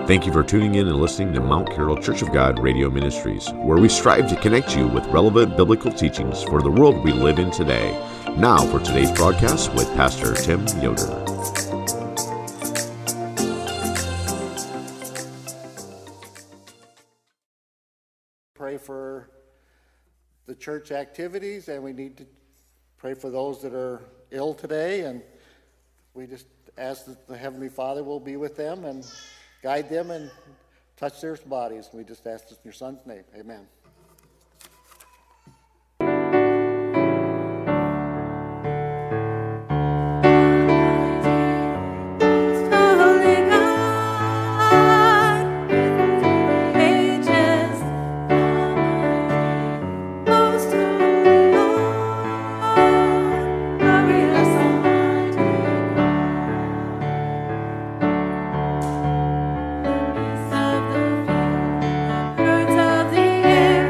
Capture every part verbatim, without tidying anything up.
Thank you for tuning in and listening to Mount Carroll Church of God Radio Ministries, where we strive to connect you with relevant biblical teachings for the world we live in today. Now for today's broadcast with Pastor Tim Yoder. Pray for the church activities, and we need to pray for those that are ill today, and we just ask that the Heavenly Father will be with them and guide them and touch their bodies. We just ask this in your Son's name. Amen. Yeah.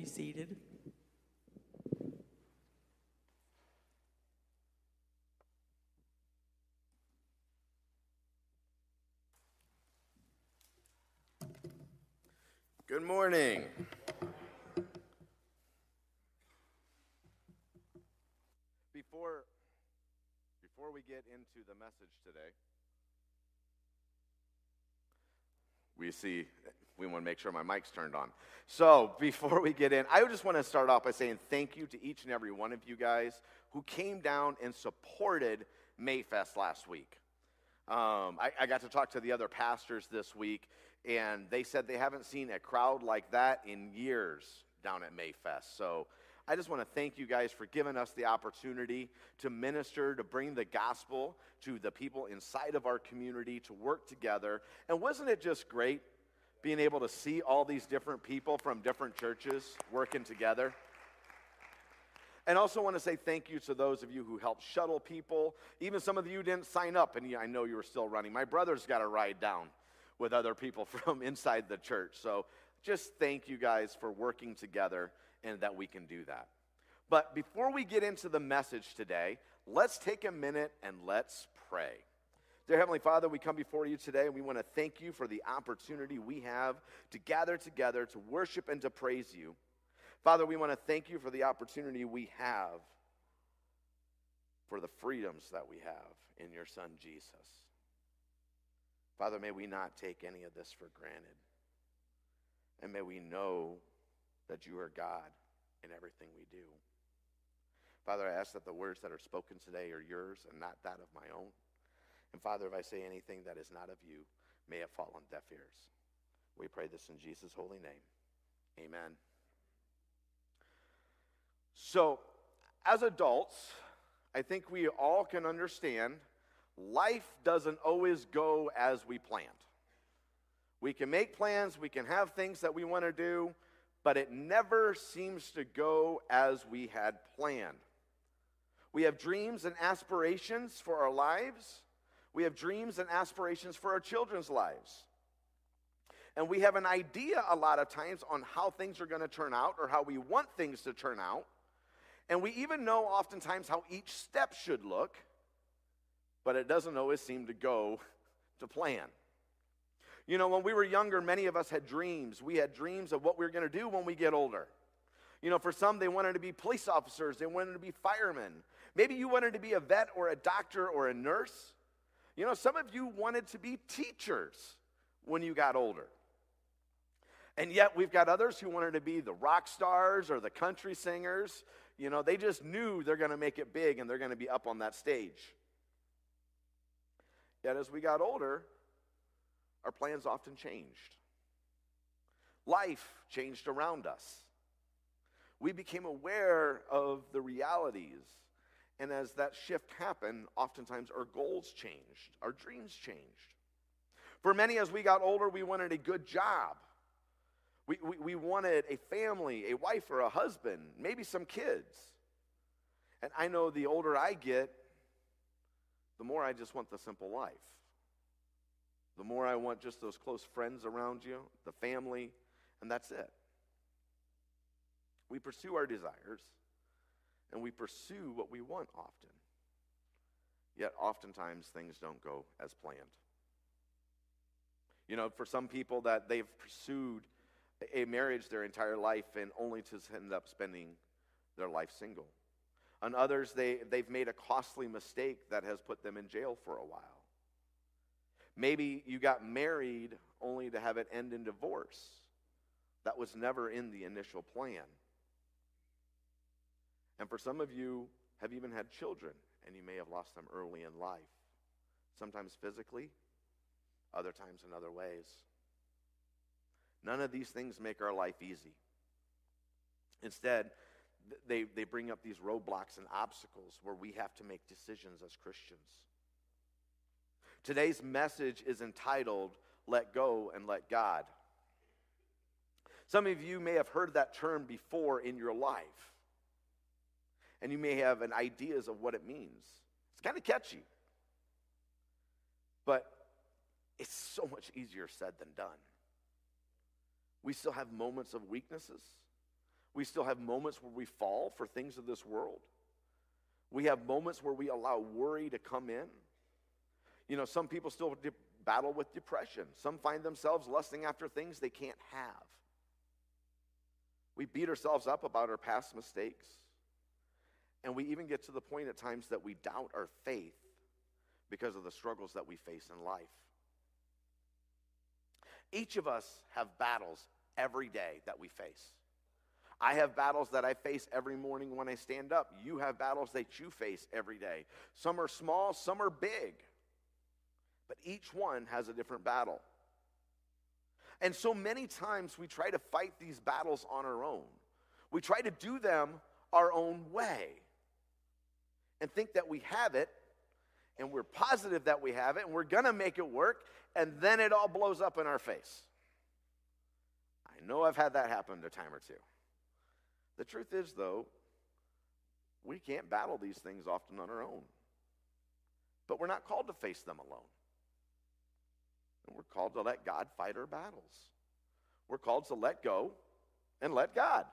be seated. Good morning. Before, before we get into the message today, we see, we want to make sure my mic's turned on. So before we get in, I just want to start off by saying thank you to each and every one of you guys who came down and supported Mayfest last week. Um, I, I got to talk to the other pastors this week, and they said they haven't seen a crowd like that in years down at Mayfest. So I just want to thank you guys for giving us the opportunity to minister, to bring the gospel to the people inside of our community, to work together. And wasn't it just great being able to see all these different people from different churches working together? And also want to say thank you to those of you who helped shuttle people. Even some of you didn't sign up, and I know you were still running. My brother's got a ride down with other people from inside the church. So just thank you guys for working together and that we can do that. But before we get into the message today, let's take a minute and let's pray. Dear Heavenly Father, we come before you today, and we want to thank you for the opportunity we have to gather together to worship and to praise you. Father, we want to thank you for the opportunity we have, for the freedoms that we have in your Son, Jesus. Father, may we not take any of this for granted. And may we know that you are God in everything we do. Father, I ask that the words that are spoken today are yours and not that of my own. And Father, if I say anything that is not of you, may it fall on deaf ears. We pray this in Jesus' holy name. Amen. So, as adults, I think we all can understand life doesn't always go as we planned. We can make plans, we can have things that we want to do, but it never seems to go as we had planned. We have dreams and aspirations for our lives. We have dreams and aspirations for our children's lives. And we have an idea a lot of times on how things are going to turn out or how we want things to turn out. And we even know oftentimes how each step should look, but it doesn't always seem to go to plan. You know, when we were younger, many of us had dreams. We had dreams of what we were going to do when we get older. You know, for some, they wanted to be police officers. They wanted to be firemen. Maybe you wanted to be a vet or a doctor or a nurse. You know, some of you wanted to be teachers when you got older. And yet we've got others who wanted to be the rock stars or the country singers. You know, they just knew they're going to make it big and they're going to be up on that stage. Yet as we got older, our plans often changed. Life changed around us. We became aware of the realities. And as that shift happened, oftentimes our goals changed, our dreams changed. For many, as we got older, we wanted a good job. We, we, we wanted a family, a wife or a husband, maybe some kids. And I know the older I get, the more I just want the simple life. The more I want just those close friends around you, the family, and that's it. We pursue our desires, and we pursue what we want often. Yet oftentimes things don't go as planned. You know, for some people that they've pursued a marriage their entire life and only to end up spending their life single. On others, they, they've made a costly mistake that has put them in jail for a while. Maybe you got married only to have it end in divorce. That was never in the initial plan. And for some of you have even had children, and you may have lost them early in life. Sometimes physically, other times in other ways. None of these things make our life easy. Instead, they, they bring up these roadblocks and obstacles where we have to make decisions as Christians. Today's message is entitled, Let Go and Let God. Some of you may have heard that term before in your life. And you may have an ideas of what it means. It's kind of catchy. But it's so much easier said than done. We still have moments of weaknesses. We still have moments where we fall for things of this world. We have moments where we allow worry to come in. You know, some people still de- battle with depression. Some find themselves lusting after things they can't have. We beat ourselves up about our past mistakes. And we even get to the point at times that we doubt our faith because of the struggles that we face in life. Each of us have battles every day that we face. I have battles that I face every morning when I stand up. You have battles that you face every day. Some are small, some are big. But each one has a different battle. And so many times we try to fight these battles on our own. We try to do them our own way and think that we have it, and we're positive that we have it, and we're going to make it work, and then it all blows up in our face. I know I've had that happen a time or two. The truth is, though, we can't battle these things often on our own. But we're not called to face them alone. And we're called to let God fight our battles. We're called to let go and let God.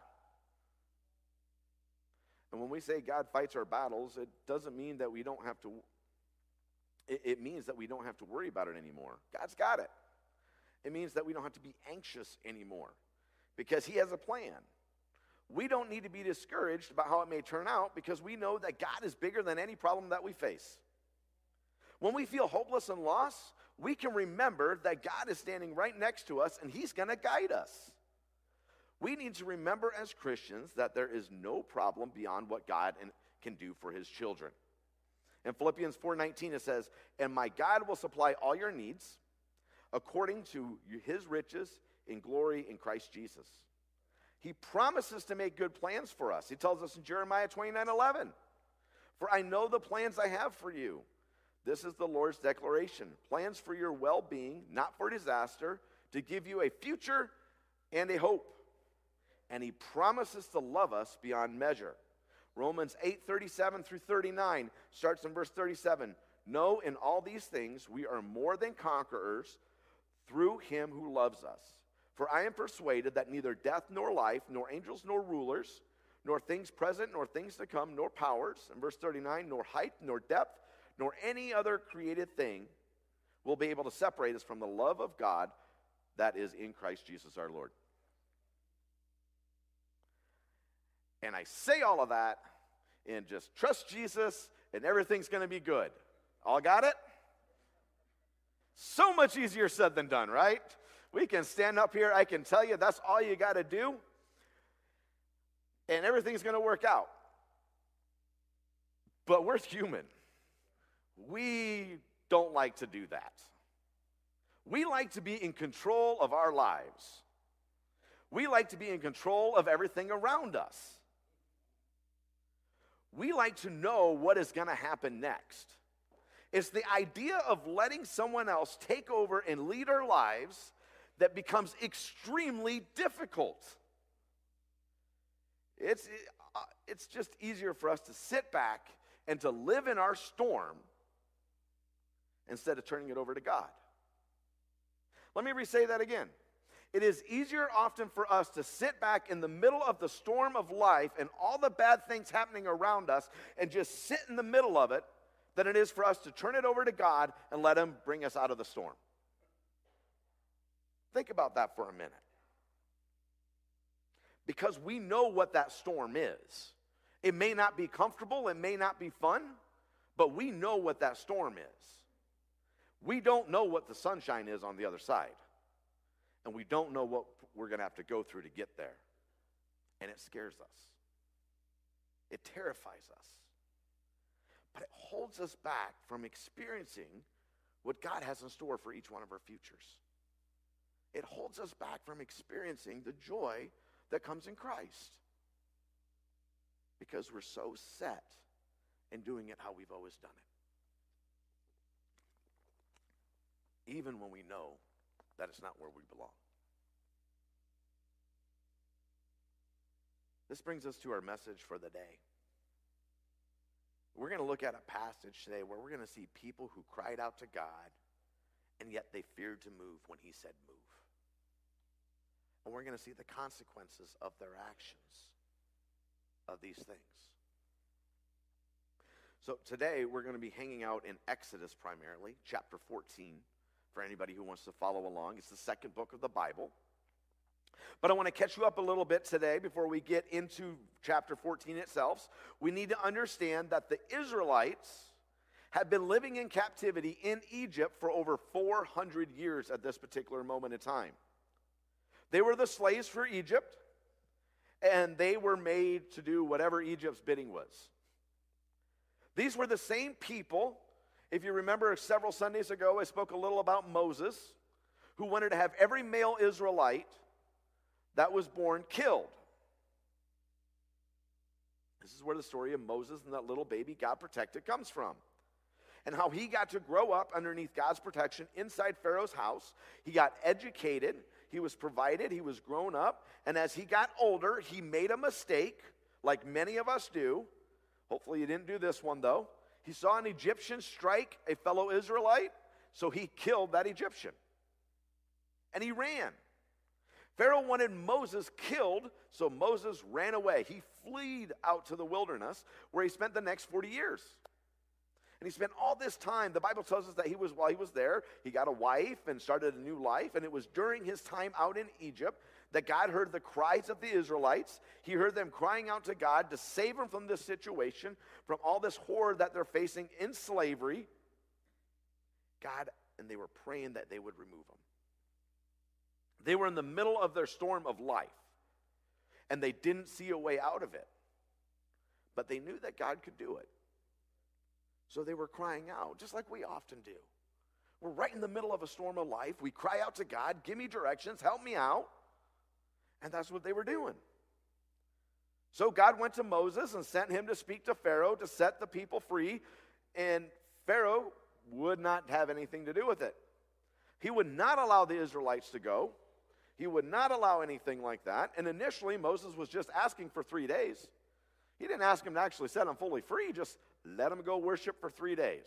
And when we say God fights our battles, it doesn't mean that we don't have to, it, it means that we don't have to worry about it anymore. God's got it. It means that we don't have to be anxious anymore because he has a plan. We don't need to be discouraged about how it may turn out because we know that God is bigger than any problem that we face. When we feel hopeless and lost, we can remember that God is standing right next to us and he's going to guide us. We need to remember as Christians that there is no problem beyond what God can do for his children. In Philippians four nineteen it says, "And my God will supply all your needs according to his riches in glory in Christ Jesus." He promises to make good plans for us. He tells us in Jeremiah twenty-nine eleven, "For I know the plans I have for you." This is the Lord's declaration. Plans for your well-being, not for disaster, to give you a future and a hope. And he promises to love us beyond measure. Romans eight thirty-seven through thirty-nine starts in verse thirty-seven. "No, in all these things we are more than conquerors through him who loves us. For I am persuaded that neither death nor life, nor angels nor rulers, nor things present nor things to come, nor powers," in verse thirty-nine, "nor height nor depth, nor any other created thing will be able to separate us from the love of God that is in Christ Jesus our Lord." And I say all of that and just trust Jesus and everything's going to be good. All got it? So much easier said than done, right? We can stand up here. I can tell you that's all you got to do. And everything's going to work out. But we're human. We don't like to do that. We like to be in control of our lives. We like to be in control of everything around us. We like to know what is going to happen next. It's the idea of letting someone else take over and lead our lives that becomes extremely difficult. It's, it's just easier for us to sit back and to live in our storm instead of turning it over to God. Let me re-say that again. It is easier often for us to sit back in the middle of the storm of life and all the bad things happening around us and just sit in the middle of it than it is for us to turn it over to God and let him bring us out of the storm. Think about that for a minute. Because we know what that storm is. It may not be comfortable, it may not be fun, but we know what that storm is. We don't know what the sunshine is on the other side. And we don't know what we're going to have to go through to get there. And it scares us. It terrifies us. But it holds us back from experiencing what God has in store for each one of our futures. It holds us back from experiencing the joy that comes in Christ. Because we're so set in doing it how we've always done it. Even when we know that it's not where we belong. This brings us to our message for the day. We're going to look at a passage today where we're going to see people who cried out to God, and yet they feared to move when he said move. And we're going to see the consequences of their actions, of these things. So today we're going to be hanging out in Exodus primarily, chapter fourteen, for anybody who wants to follow along. It's the second book of the Bible. But I want to catch you up a little bit today before we get into chapter fourteen itself. We need to understand that the Israelites had been living in captivity in Egypt for over four hundred years at this particular moment in time. They were the slaves for Egypt, and they were made to do whatever Egypt's bidding was. These were the same people. If you remember several Sundays ago, I spoke a little about Moses, who wanted to have every male Israelite that was born killed. This is where the story of Moses and that little baby God protected comes from. And how he got to grow up underneath God's protection inside Pharaoh's house. He got educated, he was provided, he was grown up, and as he got older, he made a mistake, like many of us do. Hopefully you didn't do this one, though. He saw an Egyptian strike a fellow Israelite, so he killed that Egyptian. And he ran. Pharaoh wanted Moses killed, so Moses ran away. He fled out to the wilderness, where he spent the next forty years. And he spent all this time. The Bible tells us that he was, while he was there, he got a wife and started a new life. And it was during his time out in Egypt that God heard the cries of the Israelites. He heard them crying out to God to save them from this situation, from all this horror that they're facing in slavery. God, and they were praying that they would remove them. They were in the middle of their storm of life, and they didn't see a way out of it. But they knew that God could do it. So they were crying out, just like we often do. We're right in the middle of a storm of life. We cry out to God, give me directions, help me out. And that's what they were doing. So God went to Moses and sent him to speak to Pharaoh to set the people free. And Pharaoh would not have anything to do with it. He would not allow the Israelites to go. He would not allow anything like that. And initially, Moses was just asking for three days. He didn't ask him to actually set them fully free, just let them go worship for three days.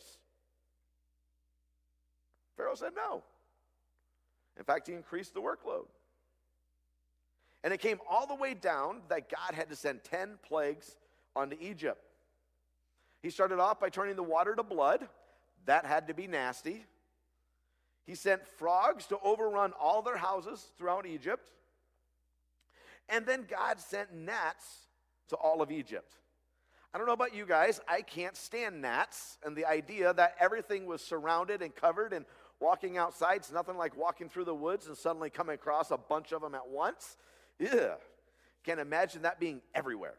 Pharaoh said no. In fact, he increased the workload. And it came all the way down that God had to send ten plagues onto Egypt. He started off by turning the water to blood. That had to be nasty. He sent frogs to overrun all their houses throughout Egypt. And then God sent gnats to all of Egypt. I don't know about you guys, I can't stand gnats, and the idea that everything was surrounded and covered, and walking outside, it's nothing like walking through the woods and suddenly coming across a bunch of them at once. Ugh. Can't imagine that being everywhere.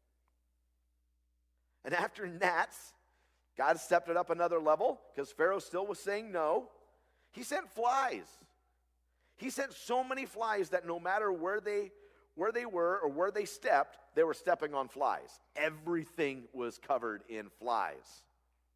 And after gnats, God stepped it up another level, because Pharaoh still was saying no. He sent flies. He sent so many flies that no matter where they where they were or where they stepped, they were stepping on flies. Everything was covered in flies.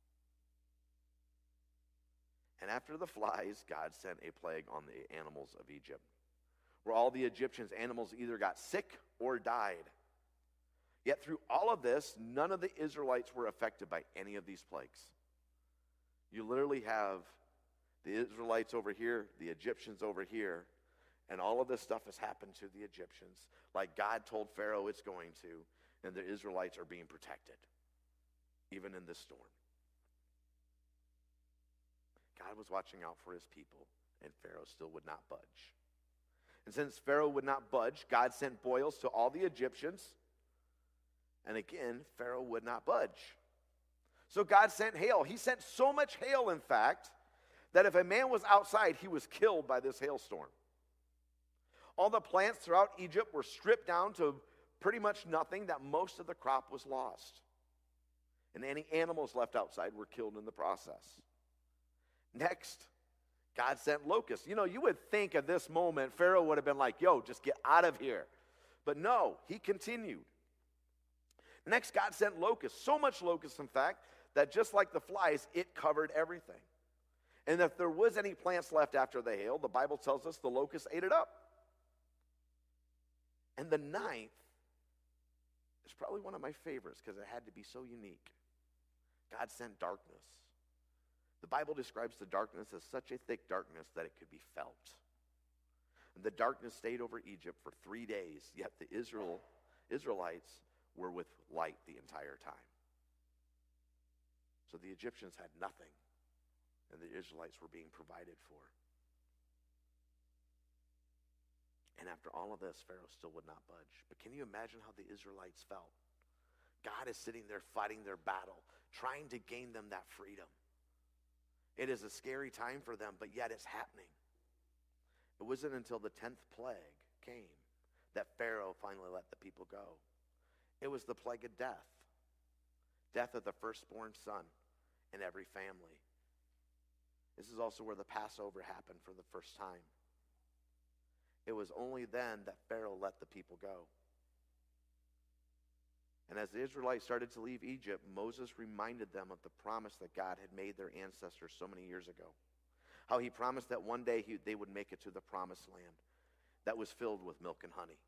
And after the flies, God sent a plague on the animals of Egypt, where all the Egyptians' animals either got sick or died. Yet through all of this, none of the Israelites were affected by any of these plagues. You literally have the Israelites over here, the Egyptians over here, and all of this stuff has happened to the Egyptians, like God told Pharaoh it's going to, and the Israelites are being protected, even in this storm. God was watching out for his people, and Pharaoh still would not budge. And since Pharaoh would not budge, God sent boils to all the Egyptians, and again, Pharaoh would not budge. So God sent hail. He sent so much hail, in fact, that if a man was outside, he was killed by this hailstorm. All the plants throughout Egypt were stripped down to pretty much nothing, that most of the crop was lost. And any animals left outside were killed in the process. Next, God sent locusts. You know, you would think at this moment, Pharaoh would have been like, yo, just get out of here. But no, he continued. Next, God sent locusts. So much locusts, in fact, that just like the flies, it covered everything. And if there was any plants left after the hail, the Bible tells us the locusts ate it up. And the ninth is probably one of my favorites because it had to be so unique. God sent darkness. The Bible describes the darkness as such a thick darkness that it could be felt. And the darkness stayed over Egypt for three days, yet the Israel, Israelites were with light the entire time. So the Egyptians had nothing, and the Israelites were being provided for. And after all of this, Pharaoh still would not budge. But can you imagine how the Israelites felt? God is sitting there fighting their battle, trying to gain them that freedom. It is a scary time for them, but yet it's happening. It wasn't until the tenth plague came that Pharaoh finally let the people go. It was the plague of death. Death of the firstborn son in every family. This is also where the Passover happened for the first time. It was only then that Pharaoh let the people go. And as the Israelites started to leave Egypt, Moses reminded them of the promise that God had made their ancestors so many years ago. How he promised that one day he, they would make it to the promised land that was filled with milk and honey.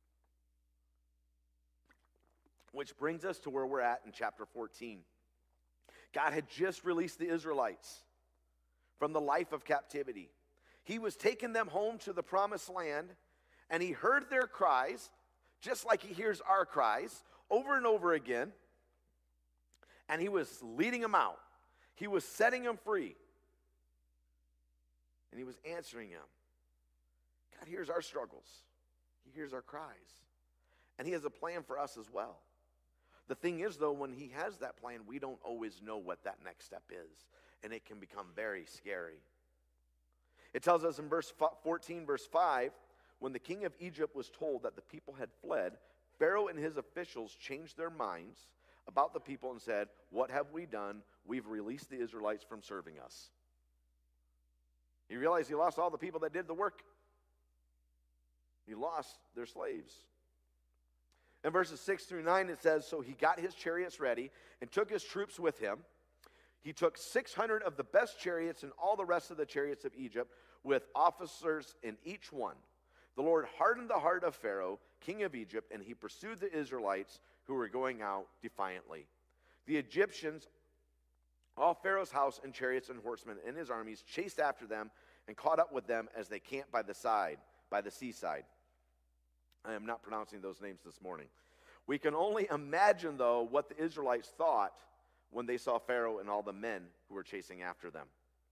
Which brings us to where we're at in chapter fourteen. God had just released the Israelites from the life of captivity. He was taking them home to the promised land, and he heard their cries, just like he hears our cries, over and over again, and he was leading them out. He was setting them free, and he was answering them. God hears our struggles. He hears our cries, and he has a plan for us as well. The thing is, though, when he has that plan, we don't always know what that next step is, and it can become very scary. It tells us in verse fourteen, verse five, when the king of Egypt was told that the people had fled, Pharaoh and his officials changed their minds about the people and said, "What have we done? We've released the Israelites from serving us." He realized he lost all the people that did the work. He lost their slaves. In verses six through nine, it says, "So he got his chariots ready and took his troops with him. He took six hundred of the best chariots and all the rest of the chariots of Egypt, with officers in each one. The Lord hardened the heart of Pharaoh, king of Egypt, and he pursued the Israelites who were going out defiantly. The Egyptians, all Pharaoh's house and chariots and horsemen and his armies, chased after them and caught up with them as they camped by the side, by the seaside." I am not pronouncing those names this morning. We can only imagine, though, what the Israelites thought when they saw Pharaoh and all the men who were chasing after them.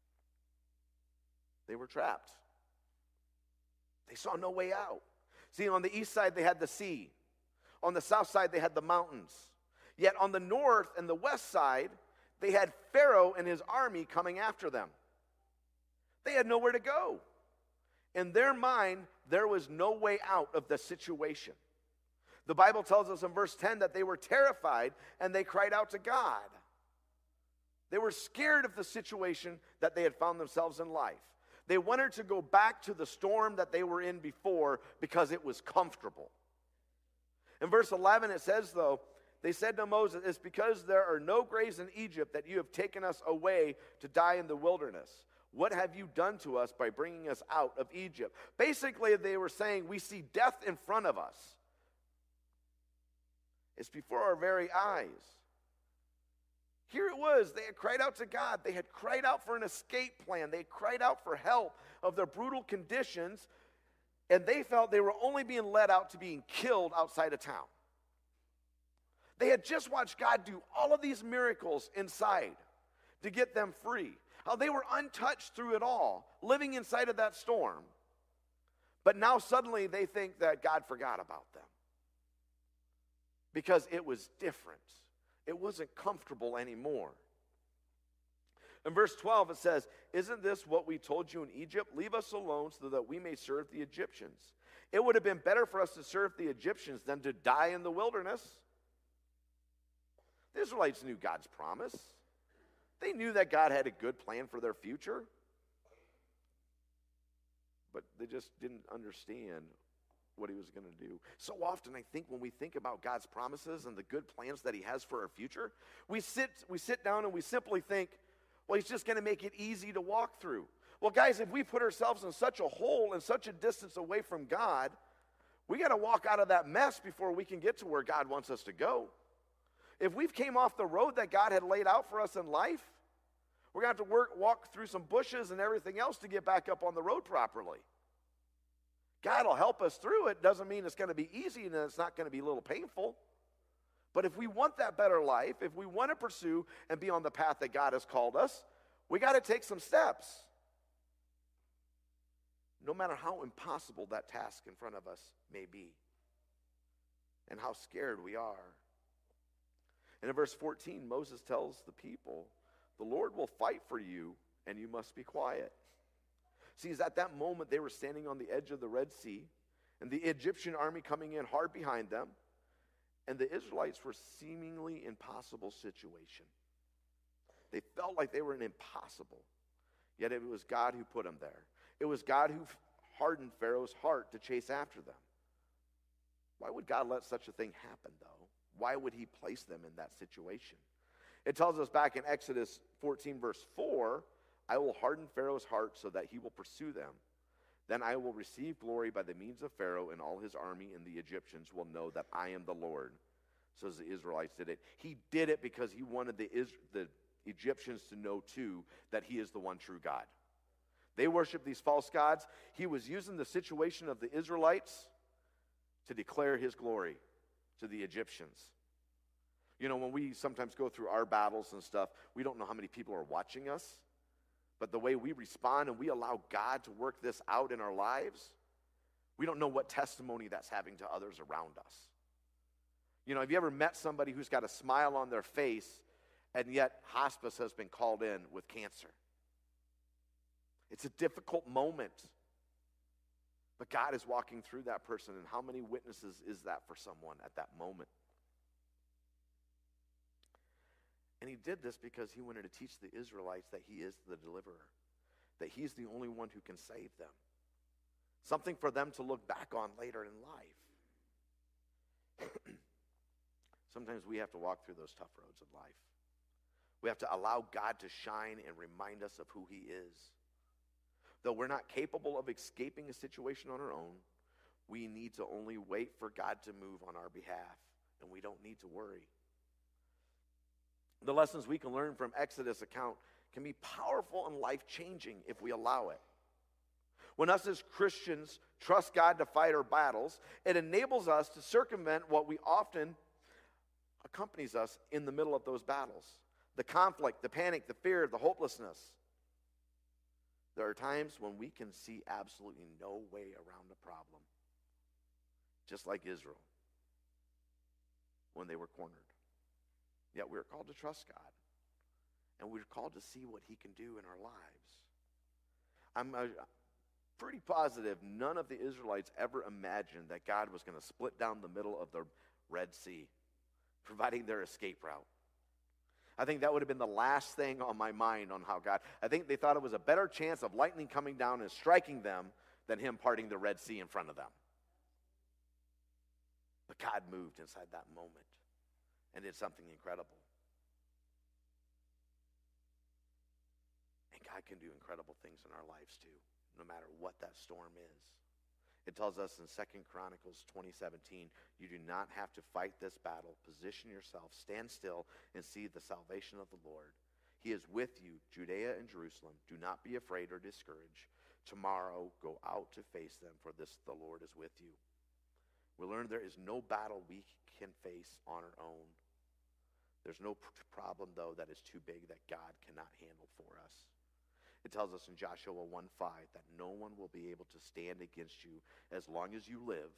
They were trapped. They saw no way out. See, on the east side, they had the sea. On the south side, they had the mountains. Yet on the north and the west side, they had Pharaoh and his army coming after them. They had nowhere to go. In their mind, there was no way out of the situation. The Bible tells us in verse ten that they were terrified and they cried out to God. They were scared of the situation that they had found themselves in life. They wanted to go back to the storm that they were in before because it was comfortable. In verse eleven, it says, though, they said to Moses, "It's because there are no graves in Egypt that you have taken us away to die in the wilderness. What have you done to us by bringing us out of Egypt?" Basically, they were saying, we see death in front of us. It's before our very eyes. Here it was. They had cried out to God. They had cried out for an escape plan. They had cried out for help of their brutal conditions, and they felt they were only being led out to being killed outside of town. They had just watched God do all of these miracles inside to get them free. How they were untouched through it all, living inside of that storm. But now suddenly they think that God forgot about them. Because it was different. It wasn't comfortable anymore. In verse twelve it says, "Isn't this what we told you in Egypt? Leave us alone so that we may serve the Egyptians. It would have been better for us to serve the Egyptians than to die in the wilderness." The Israelites knew God's promise. They knew that God had a good plan for their future. But they just didn't understand what he was going to do. So often I think when we think about God's promises and the good plans that he has for our future, we sit, we sit down and we simply think, well, he's just going to make it easy to walk through. Well, guys, if we put ourselves in such a hole and such a distance away from God, we got to walk out of that mess before we can get to where God wants us to go. If we've came off the road that God had laid out for us in life, we're going to have to work, walk through some bushes and everything else to get back up on the road properly. God will help us through it. Doesn't mean it's going to be easy and it's not going to be a little painful. But if we want that better life, if we want to pursue and be on the path that God has called us, we got to take some steps. No matter how impossible that task in front of us may be and how scared we are. And in verse fourteen, Moses tells the people, the Lord will fight for you and you must be quiet. See, at that moment they were standing on the edge of the Red Sea and the Egyptian army coming in hard behind them, and the Israelites were seemingly impossible situation. They felt like they were an impossible, yet it was God who put them there. It was God who hardened Pharaoh's heart to chase after them. Why would God let such a thing happen, though? Why would he place them in that situation? It tells us back in Exodus fourteen, verse four, I will harden Pharaoh's heart so that he will pursue them. Then I will receive glory by the means of Pharaoh and all his army, and the Egyptians will know that I am the Lord. So as the Israelites did it. He did it because he wanted the, the Egyptians to know, too, that he is the one true God. They worship these false gods. He was using the situation of the Israelites to declare his glory to the Egyptians. You know, when we sometimes go through our battles and stuff, we don't know how many people are watching us. But the way we respond and we allow God to work this out in our lives, we don't know what testimony that's having to others around us. You know, have you ever met somebody who's got a smile on their face and yet hospice has been called in with cancer? It's a difficult moment. But God is walking through that person, and how many witnesses is that for someone at that moment? And he did this because he wanted to teach the Israelites that he is the deliverer, that he's the only one who can save them. Something for them to look back on later in life. Sometimes we have to walk through those tough roads of life. We have to allow God to shine and remind us of who he is. Though we're not capable of escaping a situation on our own, we need to only wait for God to move on our behalf, and we don't need to worry. The lessons we can learn from Exodus account can be powerful and life-changing if we allow it. When us as Christians trust God to fight our battles, it enables us to circumvent what we often accompanies us in the middle of those battles. The conflict, the panic, the fear, the hopelessness. There are times when we can see absolutely no way around the problem. Just like Israel, when they were cornered. Yet we're called to trust God. And we're called to see what he can do in our lives. I'm uh, pretty positive none of the Israelites ever imagined that God was going to split down the middle of the Red Sea, providing their escape route. I think that would have been the last thing on my mind on how God, I think they thought it was a better chance of lightning coming down and striking them than him parting the Red Sea in front of them. But God moved inside that moment and did something incredible. And God can do incredible things in our lives too, no matter what that storm is. It tells us in Second Chronicles twenty seventeen, you do not have to fight this battle. Position yourself, stand still, and see the salvation of the Lord. He is with you, Judea and Jerusalem. Do not be afraid or discouraged. Tomorrow, go out to face them, for this the Lord is with you. We learned there is no battle we can face on our own. There's no problem, though, that is too big that God cannot handle for us. It tells us in Joshua one five that no one will be able to stand against you as long as you live.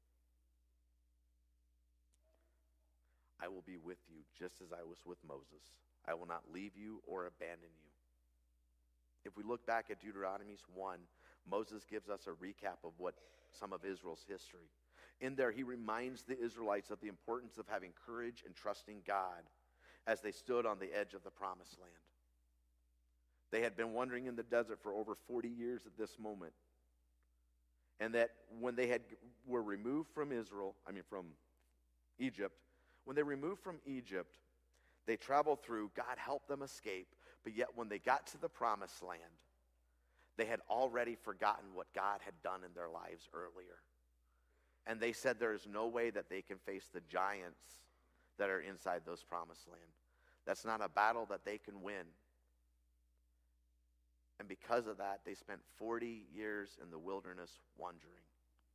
I will be with you just as I was with Moses. I will not leave you or abandon you. If we look back at Deuteronomy one, Moses gives us a recap of what some of Israel's history. In there, he reminds the Israelites of the importance of having courage and trusting God as they stood on the edge of the promised land. They had been wandering in the desert for over forty years at this moment. And that when they had were removed from Israel, I mean from Egypt, when they removed from Egypt, they traveled through, God helped them escape, but yet when they got to the promised land, they had already forgotten what God had done in their lives earlier. And they said there is no way that they can face the giants that are inside those promised land. That's not a battle that they can win. And because of that, they spent forty years in the wilderness wandering.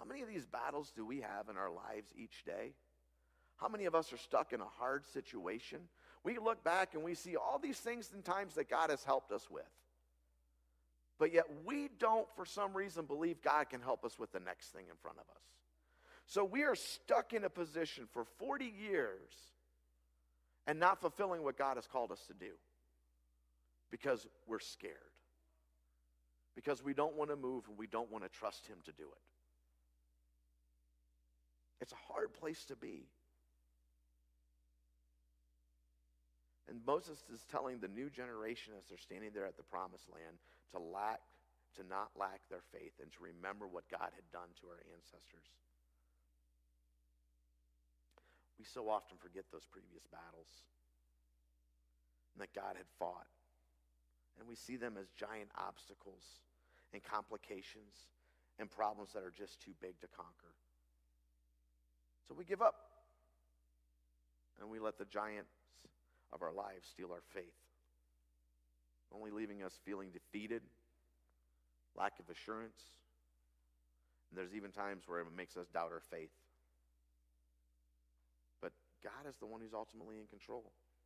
How many of these battles do we have in our lives each day? How many of us are stuck in a hard situation? We look back and we see all these things and times that God has helped us with. But yet we don't, for some reason, believe God can help us with the next thing in front of us. So we are stuck in a position for forty years and not fulfilling what God has called us to do because we're scared. Because we don't want to move and we don't want to trust him to do it. It's a hard place to be. And Moses is telling the new generation as they're standing there at the promised land to lack, to not lack their faith and to remember what God had done to our ancestors. We so often forget those previous battles and that God had fought. And we see them as giant obstacles and complications and problems that are just too big to conquer. So we give up and we let the giants of our lives steal our faith, only leaving us feeling defeated, lack of assurance, and there's even times where it makes us doubt our faith. But God is the one who's ultimately in control.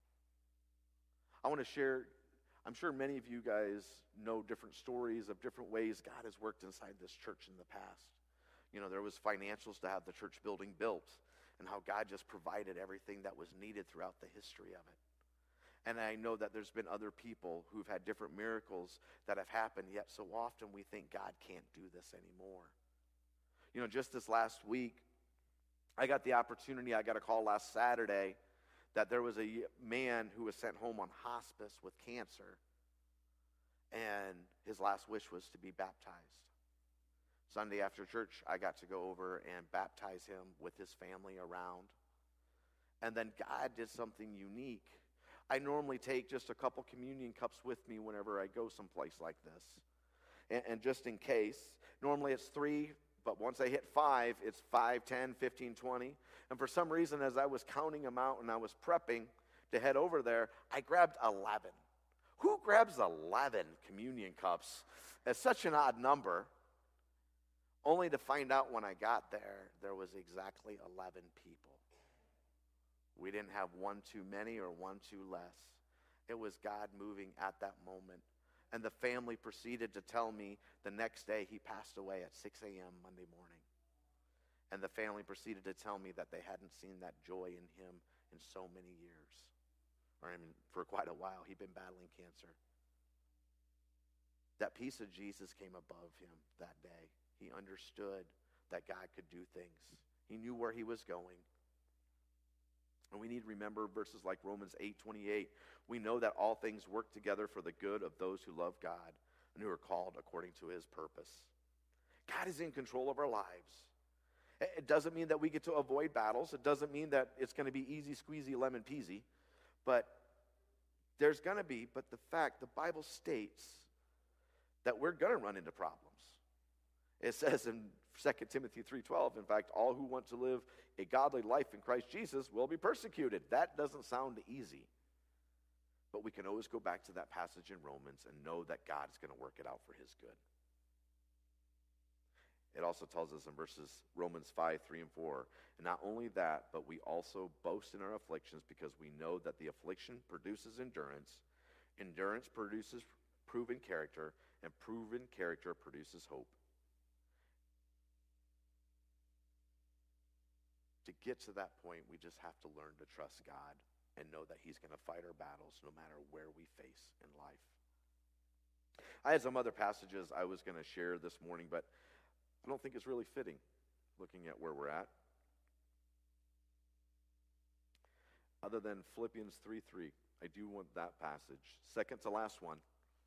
I want to share, I'm sure many of you guys know different stories of different ways God has worked inside this church in the past. You know, there was financials to have the church building built and how God just provided everything that was needed throughout the history of it. And I know that there's been other people who've had different miracles that have happened, yet so often we think God can't do this anymore. You know, just this last week, I got the opportunity, I got a call last Saturday that there was a man who was sent home on hospice with cancer, and his last wish was to be baptized. Sunday after church, I got to go over and baptize him with his family around. And then God did something unique. I normally take just a couple communion cups with me whenever I go someplace like this. And, and just in case, normally it's three, but once I hit five, it's five, ten, fifteen, twenty. And for some reason, as I was counting them out and I was prepping to head over there, I grabbed eleven. Who grabs eleven communion cups? It's such an odd number. Only to find out when I got there, there was exactly eleven people. We didn't have one too many or one too less. It was God moving at that moment. And the family proceeded to tell me the next day he passed away at six a.m. Monday morning. And the family proceeded to tell me that they hadn't seen that joy in him in so many years. Or I mean, for quite a while. He'd been battling cancer. That piece of Jesus came above him that day. He understood that God could do things. He knew where he was going. And we need to remember verses like Romans eight twenty-eight. We know that all things work together for the good of those who love God and who are called according to his purpose. God is in control of our lives. It doesn't mean that we get to avoid battles. It doesn't mean that it's going to be easy squeezy lemon peasy. But there's going to be, but the fact, the Bible states that we're going to run into problems. It says in Second Timothy three twelve, in fact, all who want to live a godly life in Christ Jesus will be persecuted. That doesn't sound easy. But we can always go back to that passage in Romans and know that God is going to work it out for his good. It also tells us in verses Romans five, three, and four, and not only that, but we also boast in our afflictions because we know that the affliction produces endurance, endurance produces proven character, and proven character produces hope. To get to that point, we just have to learn to trust God and know that he's going to fight our battles no matter where we face in life. I had some other passages I was going to share this morning, but I don't think it's really fitting looking at where we're at. Other than Philippians three three, I do want that passage. Second to last one.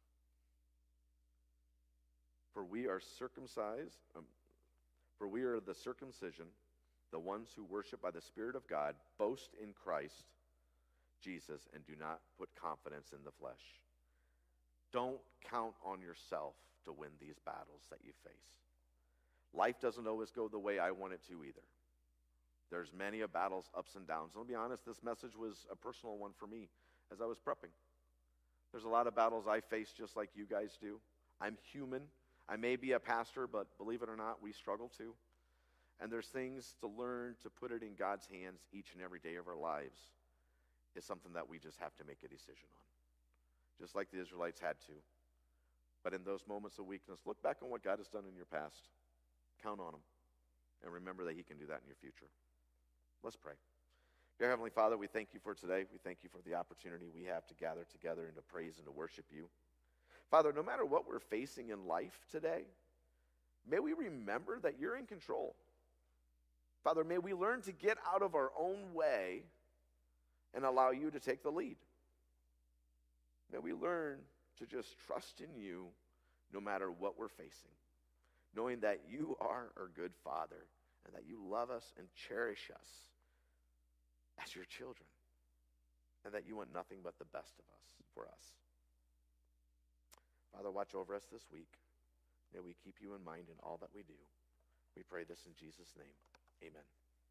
For we are circumcised, um, for we are the circumcision, the ones who worship by the Spirit of God, boast in Christ Jesus, and do not put confidence in the flesh. Don't count on yourself to win these battles that you face. Life doesn't always go the way I want it to either. There's many a battles, ups and downs. I'll be honest, this message was a personal one for me as I was prepping. There's a lot of battles I face just like you guys do. I'm human. I may be a pastor, but believe it or not, we struggle too. and there's things to learn to put it in God's hands each and every day of our lives, is something that we just have to make a decision on. Just like the Israelites had to. But in those moments of weakness, look back on what God has done in your past. Count on him. And remember that he can do that in your future. Let's pray. Dear Heavenly Father, we thank you for today. We thank you for the opportunity we have to gather together and to praise and to worship you. Father, no matter what we're facing in life today, may we remember that you're in control. Father, may we learn to get out of our own way and allow you to take the lead. May we learn to just trust in you no matter what we're facing, knowing that you are our good Father and that you love us and cherish us as your children, and that you want nothing but the best of us for us. Father, watch over us this week. May we keep you in mind in all that we do. We pray this in Jesus' name. Amen.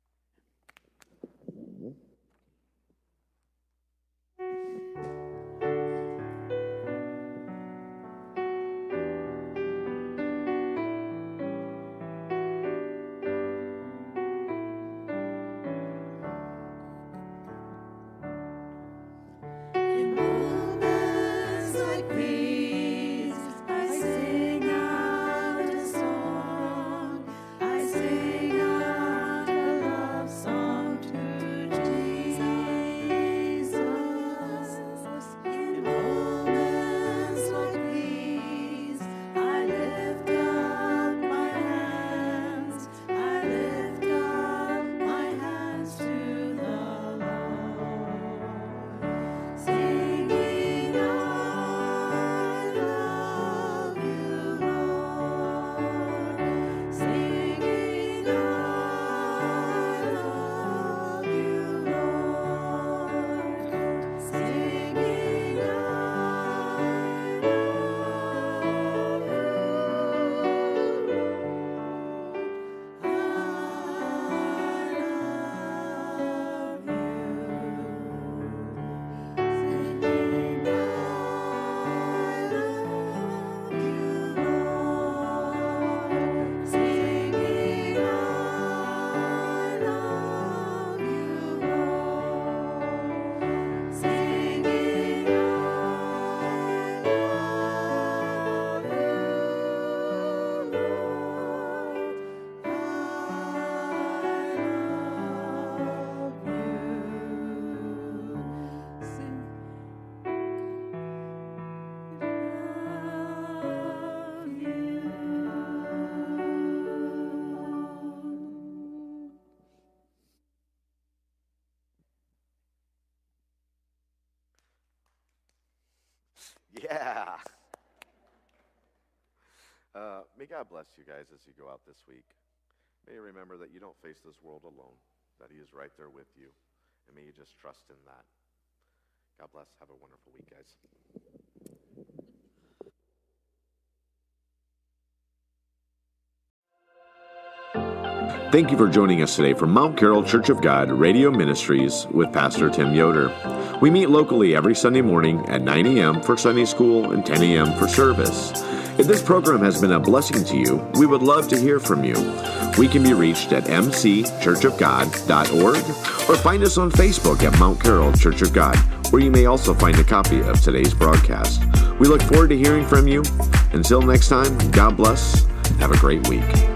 Yeah. Uh, may God bless you guys as you go out this week. May you remember that you don't face this world alone, that he is right there with you, and may you just trust in that. God bless. Have a wonderful week, guys. Thank you for joining us today from Mount Carroll Church of God Radio Ministries with Pastor Tim Yoder. We meet locally every Sunday morning at nine a.m. for Sunday school and ten a.m. for service. If this program has been a blessing to you, we would love to hear from you. We can be reached at m c church of god dot org or find us on Facebook at Mount Carroll Church of God, where you may also find a copy of today's broadcast. We look forward to hearing from you. Until next time, God bless. Have a great week.